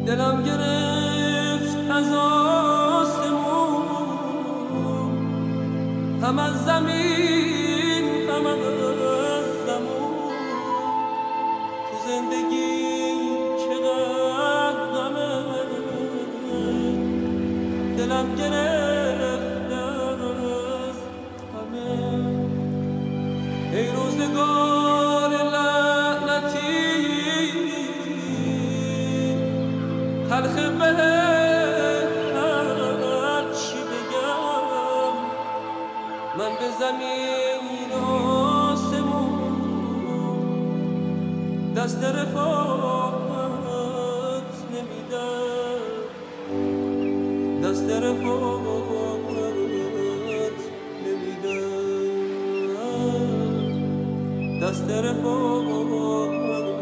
دلم گرفت از آسمون، هم از زمین هم از زمون. تو زندگی چقدر غمه، دلم گرفت از همه. ای روزگار لعنتی تلخ بهت هر چی بگم، من به زمین آسمون دست رفاقت نمیدم، دست رفاقت نمیدم، دست رفاقت.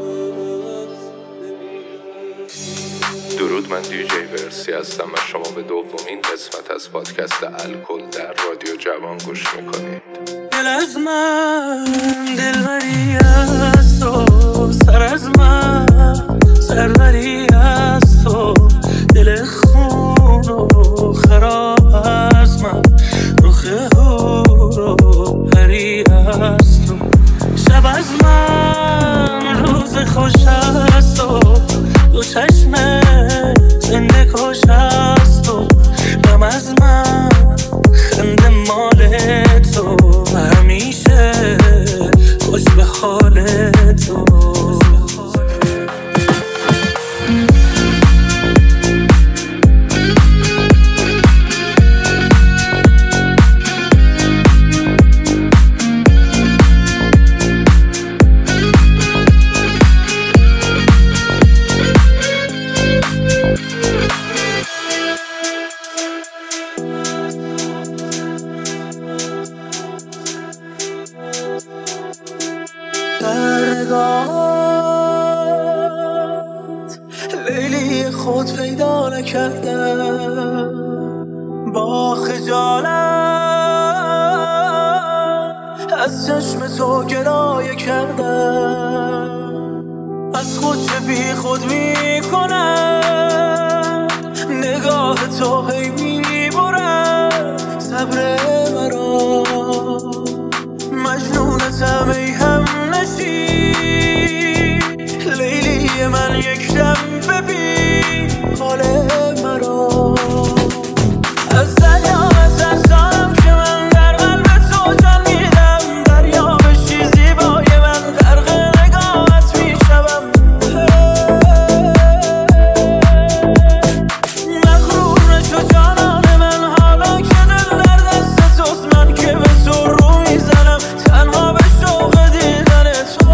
درود، من دی جی ورسی هستم و شما به دومین قسمت از پادکست الکل در رادیو جوان گوش میکنید. دل از من دلبری از تو، سر از من سروری از تو، دل خون و خراب از من، رخ هور و پری از تو. شب از من روز خوش از تو، دو چشم زنده کش از تو. غم از من خنده مال تو، همیشه خوش به حال تو. لیلی خود پیدا نکردم، با خجالت از چشم تو گلایه کردم. از خود چه بی خود میکنم، نگاه تو هی میبرم صبر مرا. مجنونتم ای هم نشین، لیلی من یک دم ببین حال مرا. از دریا از ارزانم که من در قلب تو جان میدم، دریا بشی زیبای من غرق نگاهت میشوم. مغرور نشو جانان من، حالا که دل در دست توست، من که به تو رو میزنم تنها به شوق دیدن تو.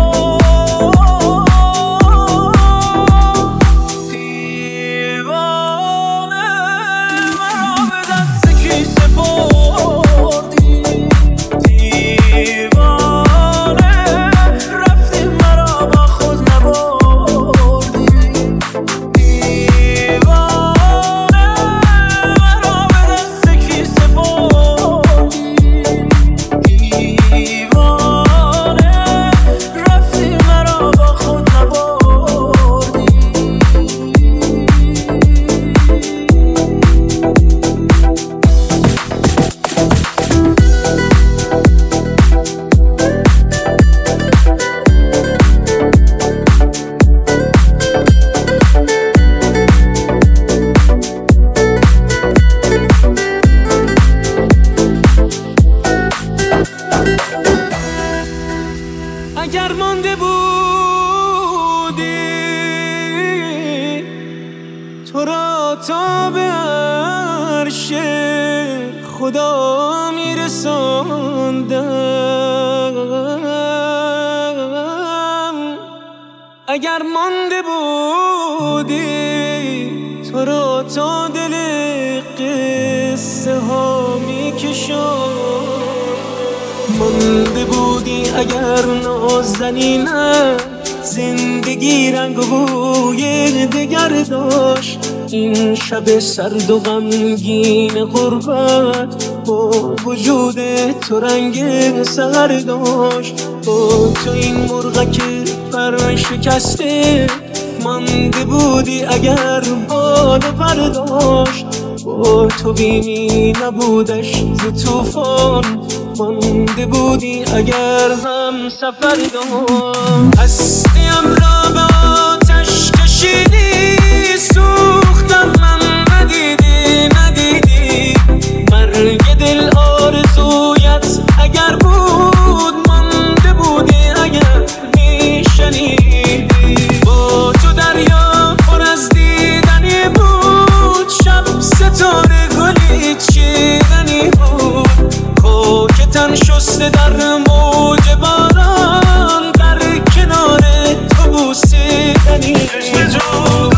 اگر مانده بودی تو را تا به عرش خدا میرساندم، اگر مانده بودی تو را تا دل قصه ها میکشاندم. مانده بودی اگر نازنینم، زندگی رنگ و بوی دگر داشت. این شب سرد و غمگین غربت با وجود تو رنگ سحر داشت. با تو این مرغک پر شکسته مانده بودی اگر بال برداشت، با تو بیمی نبودش ز توفان مانده بودی اگر هم سفر داشت. هستیم را به آتش کشیدی، سوختم من ندیدی مرگ دل آرزویت اگر بود مانده بودی اگر میشنیدی. با تو دریا پر از دیدنی بود، شب ستاره گلی چیدنی بود، خاک تن شسته در موج باران در کنار تو بوسیدنی بود.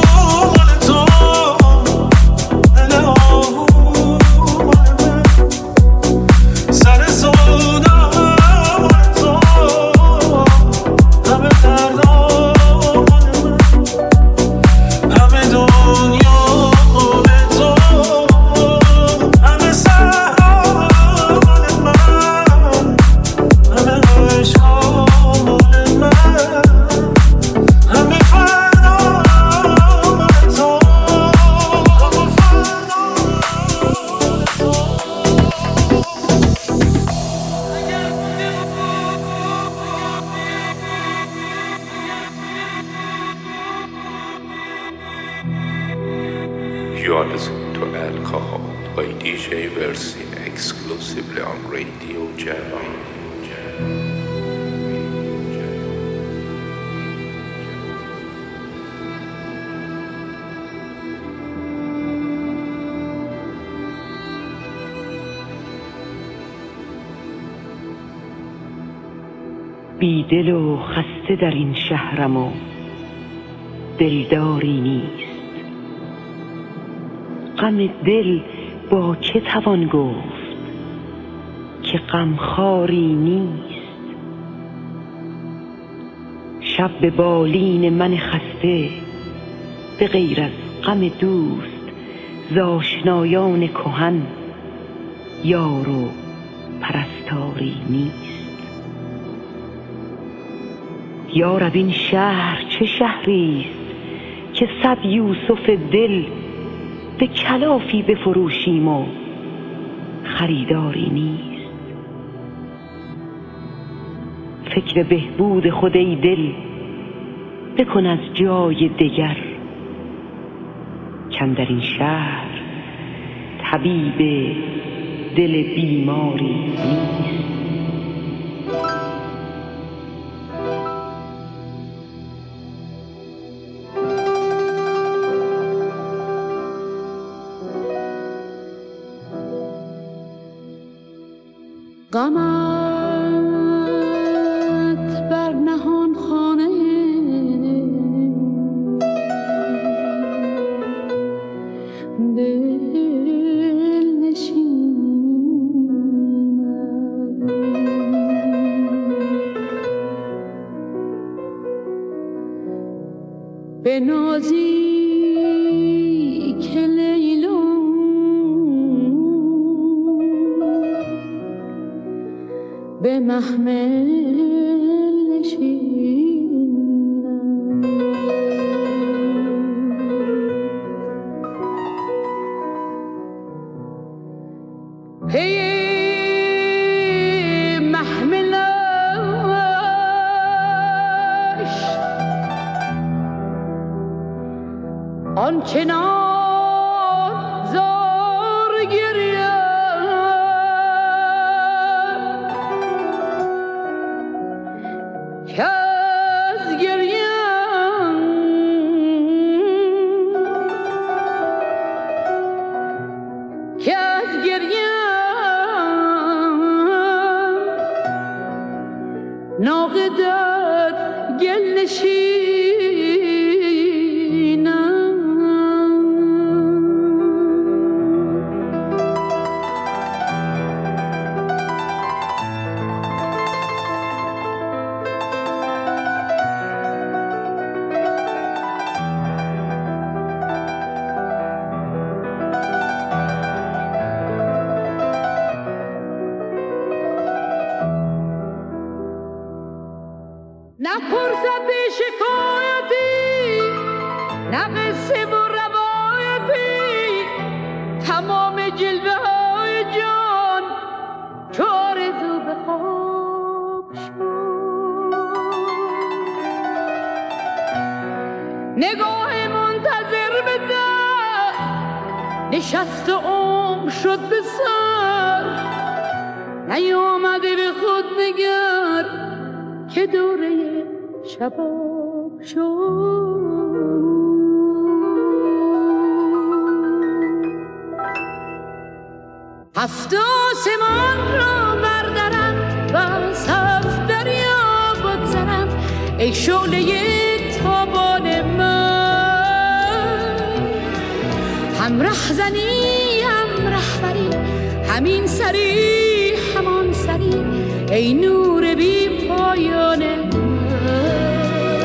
You are listening to Alcohol by DJ Versi exclusively on Radio Javan. بی دل و خسته در این شهرم و دلداری نیست. غم دل با که توان گفت که غمخواری نیست. شب به بالین من خسته به غیر از غم دوست ز آشنایان کهن یار و پرستاری نیست. یا رب این شهر چه شهری است که 100 یوسف دل به کلافی بفروشیم و خریداری نیست. فکر بهبود خود ای دل بکن از جای دگر، کاندر این شهر طبیب دل بیماری نیست. غمت بر نهان خانه دل نشیند، به نازی که لیلا به محمل نشینم. هی محملش آنچنان زار گریه که از گریم ناقه در گل نشینم. نپرسد به شکایتی قصه و روایتی تمام جلوه های جان چو آرزو به خواب شد. نگاه منتظر به در نشست و عمر شد به سر، نیامده به خود نگر که دوره شباب شد. هفت آسمان را بردرم و از هفت دریا بگذرم ای شعله تابان من. هم رهزنی هم رهبری همین سری همان سری ای نور بی پایان من.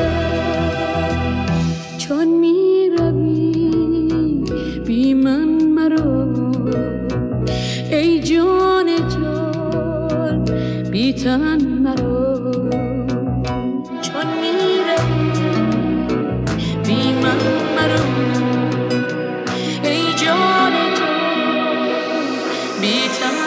چون می روی بی من مرو ای جان جان بی تن مرو. چون می روی بی من مرو ای جان جان بی تن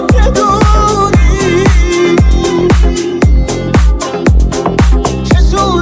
Jesús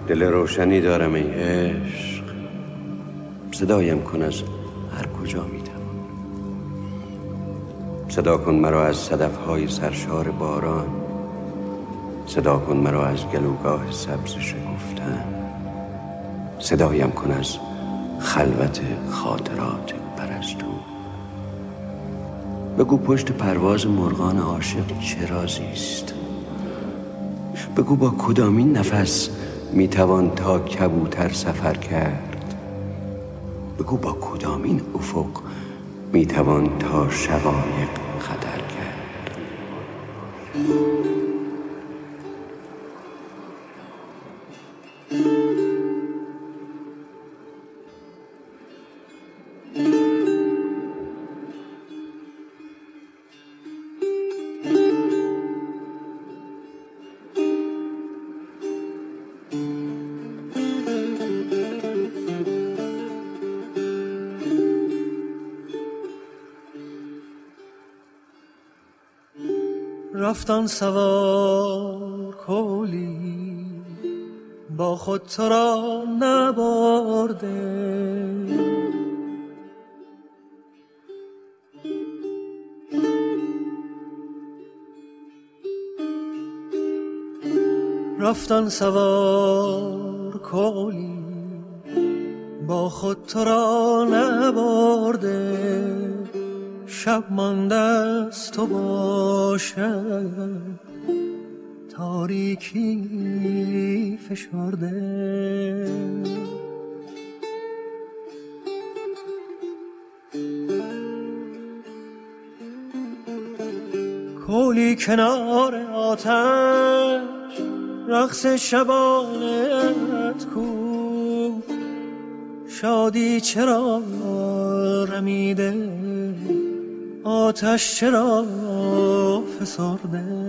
دل روشنی دارم ای عشق، صدایم کن از هر کجا میتوان. صدا کن مرا از صدفهای سرشار باران، صدا کن مرا از گلوگاه سبز شکفتن، صدایم کن از خلوت خاطرات پرستو. بگو پشت پرواز مرغان عاشق چه رازیست، بگو با کدامین نفس میتوان تا کبوتر سفر کرد، بگو با کدامین افق میتوان تا شقایق خطر کرد. رفتن سوار کولی با خود تو را نبرده، رفتن سوار کولی با خود تو را نبرده، شب مانده است تو باشد تاریکی فشرده. کولی کنار آتش رقص شبانت کو، شادی چرا رمیده آتش چرا فسرده.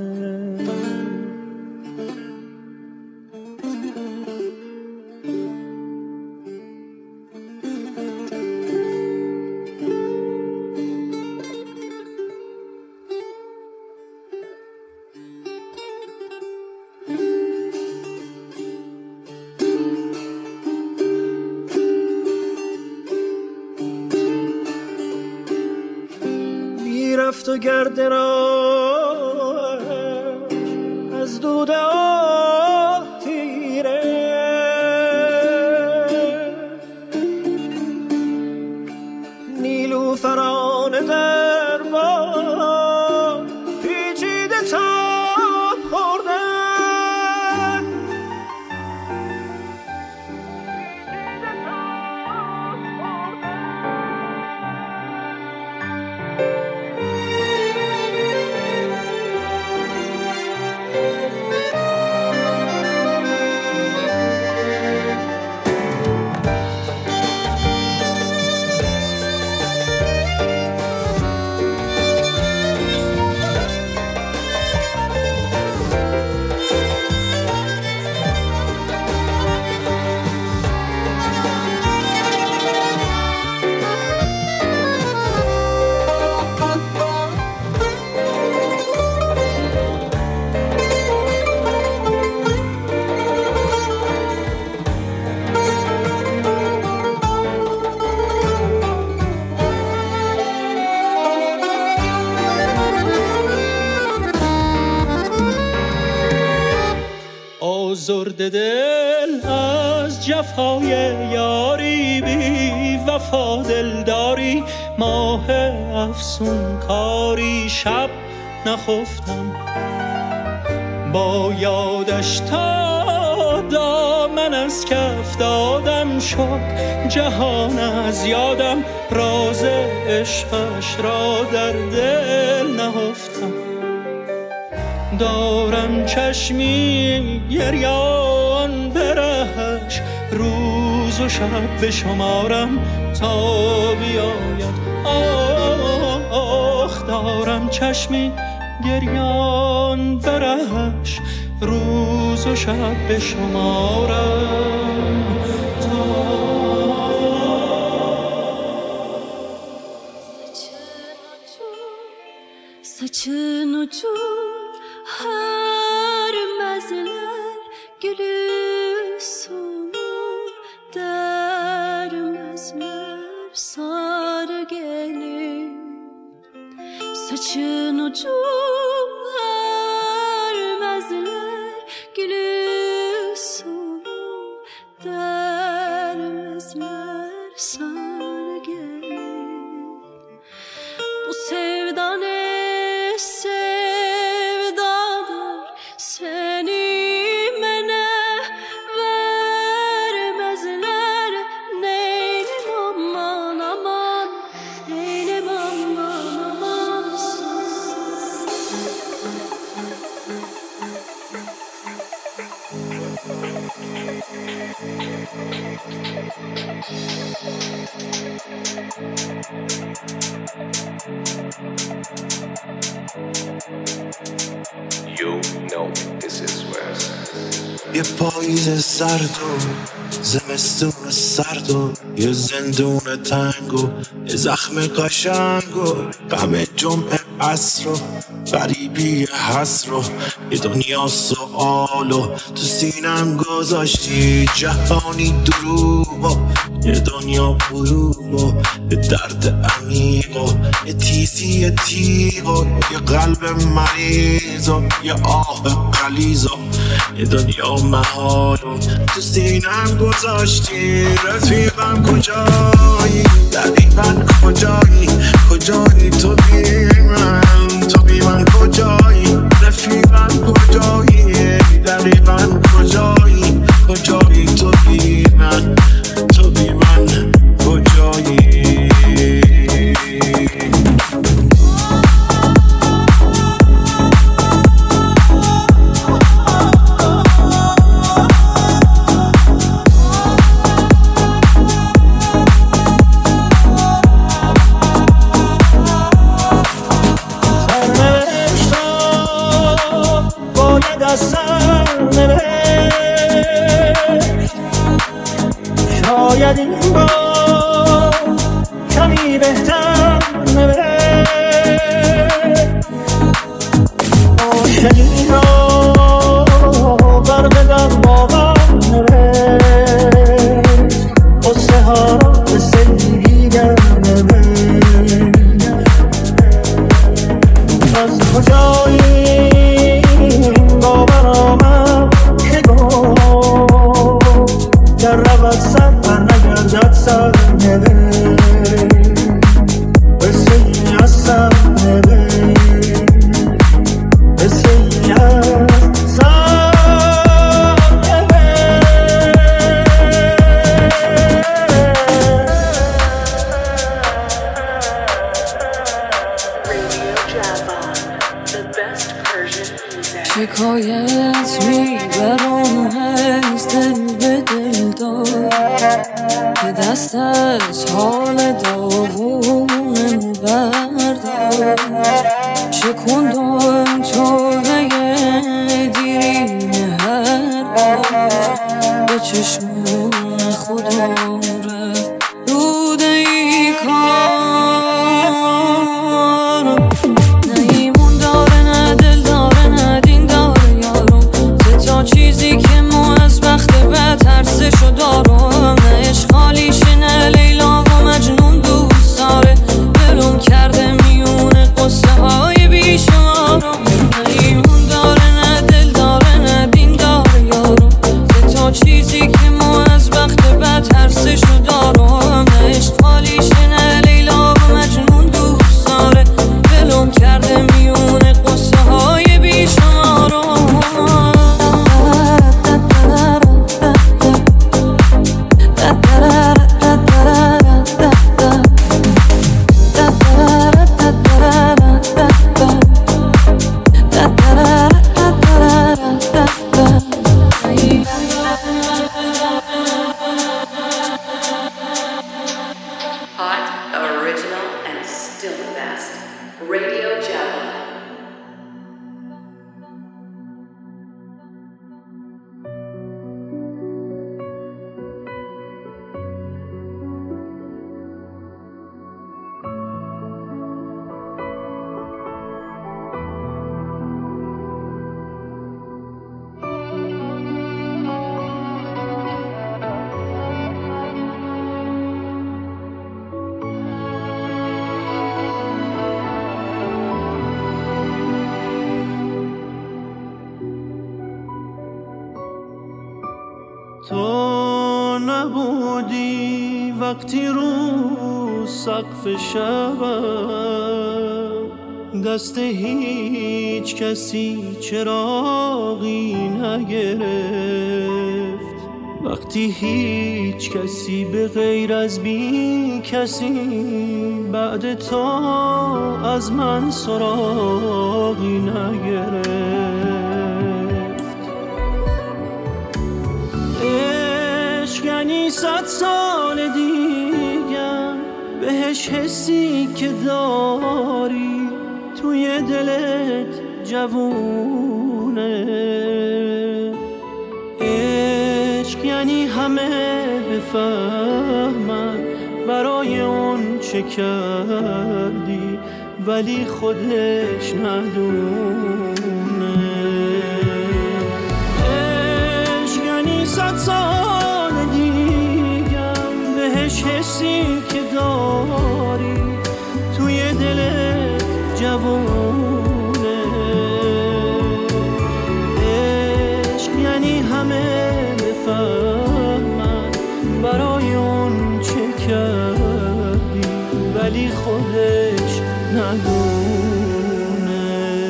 رفت و گرد راش از دود آه تیره، نیلوفران در باد پیچیده تاب خورده. آزرده دل از جفای یاری، بی وفا دلداری، ماه افسون کاری. شب نخفتم با یادش تا دامن از کف دادم شد جهان از یادم، راز عشقش را در دل نهفتم. دارم چشمی گریان برهش، روز و شب بشمارم تا بیاید آخ. دارم چشمی گریان برهش، روز و شب بشمارم تا saçın ucur her mezler gülü You know this is where یه پاییز سرد و زمستون سرد و یه زندون تنگ و یه زخم قشنگ و غم جمعه عصر و غریبی حسر و یه دنیا سؤال و تو سینم گذاشتی جهانی دروغ و یه دنیا بروغ و یه درد عمیق و یه تیزی تیغ و یه قلب مریض و یه آه غلیظ و یه دنیا محال و تو سینم گذاشتی. رفیقم کجایی؟ دقیقا کجایی؟ کجایی تو بی من؟ تو بی من کجایی؟ رفیقم کجایی؟ دقیقا کجایی؟ کجایی تو بی من؟ تو بی من کجایی؟ شاید این بار کمی بهتر نبرد عاشقی را بر بدن باور نبرد قصه ها را به سنگی در نبرد از کجایی این باور آمد که گفت در رود سر و نگردد سر نبرد قصه ای از سر نبرد قصه ای از سر شکایت میبرم از دل به دل دار که دست از حال داغونم بردار شکندم توبه دیرین هر بار به چشمون خودم رفت روده ای کارم نیمون داره نه دل داره نه دین داره یارم تا چیزی که ما از بخت به ترسشو دارم نه اشغالیشه نه لیلا و مجنون دوست داره دلم کرده میونه قصه های بیشمارم نبودی وقتی رو سقف شبم دست هیچ کسی چراغی نگرفت، وقتی هیچ کسی به غیر از بی کسی بعد تو از من سراغی نگرفت. عشق یعنی 100 سال دیگم بهش حسی که داری توی دلت جوونه. عشق یعنی همه بفهمن برای اون چه کردی ولی خودش ندونه. عشق یعنی 100 سال دیگم بهش حسی که داری توی دلت جوونه. عشق یعنی همه بفهمن برای اون چه کردی ولی خودش ندونه.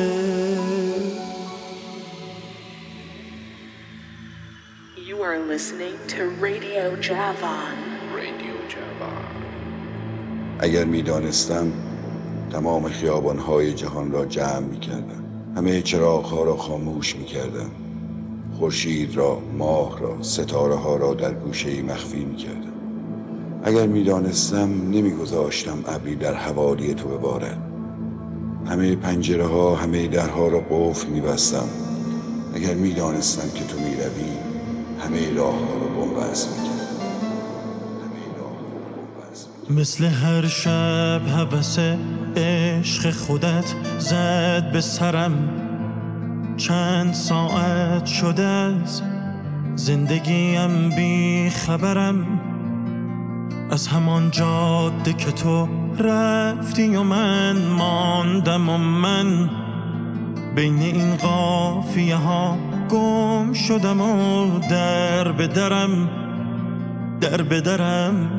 You are listening to Radio Javan. Radio Javan. اگر می‌دانستم تمام خیابان‌های جهان را جمع می‌کردم، همه چراغ‌ها را خاموش می‌کردم، خورشید را، ماه را، ستاره‌ها را در گوشه‌ای مخفی می‌کردم. اگر می‌دانستم نمی‌گذاشتم ابری در حوالی تو ببارد، همه پنجره‌ها، همه درها را قفل می‌بستم. اگر می‌دانستم که تو می‌روی، همه راه‌ها را بن‌بست می‌کردم. مثل هر شب هوس عشق خودت زد به سرم، چند ساعت شده از زندگیم بی خبرم. از همان جاده که تو رفتی و من ماندم و من بین این قافیه ها گم شدم و در به درم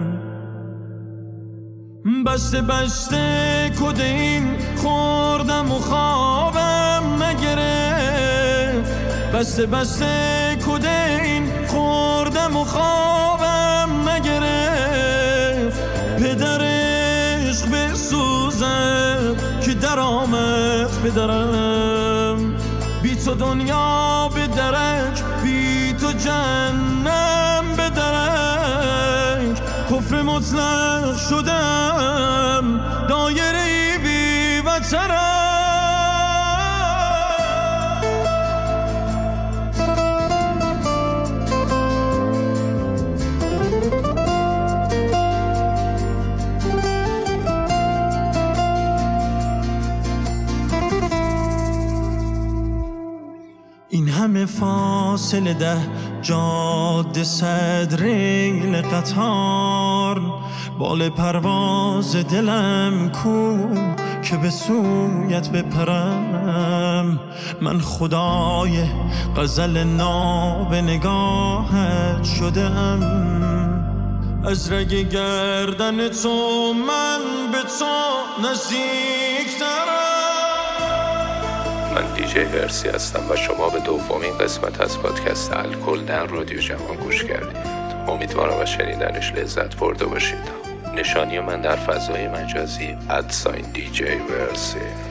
بسته کد این خوردم و خوابم نگرفت. بسته کد این خوردم و خوابم نگرفت. پدر عشق بسوزم که در آمد پدرم، بی تو دنیا به درک، بی تو جهنم به درک. کفر مطلق شدم، دایره بی وطنم. این همه فاصله 10 جاده 100 ریل قطار، بال پرواز دلم کو که به سویت بپرم. من خدای غزل ناب نگاهت شدم، از رگ گردن تو من به تو نزدیکترم. من دیجی ورسی هستم و شما به دومین قسمت از پادکست الکل در رادیو جوان گوش کردید. امیدوارم از شنیدنش لذت برده باشید. نشانی من در فضای مجازی @دیجی ورسی.